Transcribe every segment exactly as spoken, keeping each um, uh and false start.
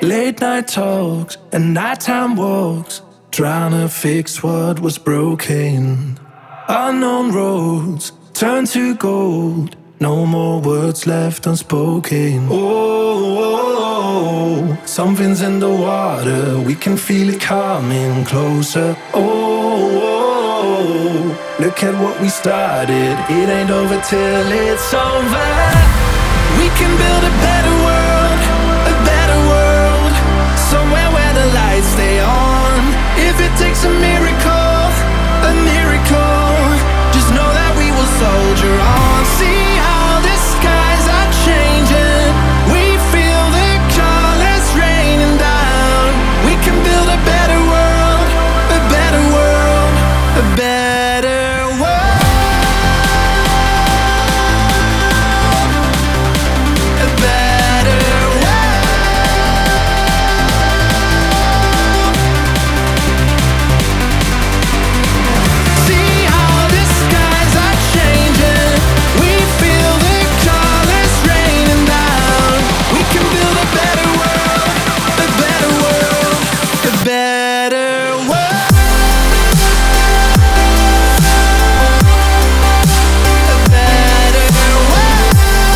Late night talks and nighttime walks, trying to fix what was broken. Unknown roads turn to gold, no more words left unspoken. Oh, something's in the water, we can feel it coming closer. Oh, look at what we started, it ain't over till it's over. We can build a better world, a better world, somewhere where the lights stay on. If it takes a miracle, a miracle, just know that we will soldier on. See how the skies are changing, we feel the colors raining down. We can build a better world, a better world, a better world, a better world. See how the skies are changing, we feel the colors raining down. We can build a better world, a better world, a better world, a better world.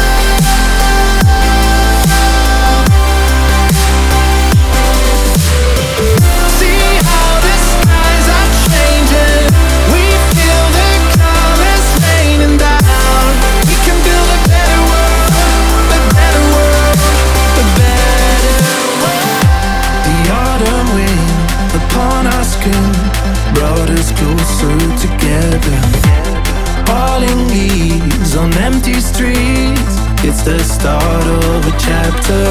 See how the skies are changing, we feel the colors raining down. We can build a better world, a better world, a better world. The autumn wind upon our skin brought us closer together. Falling leaves on empty streets, it's the start of a chapter.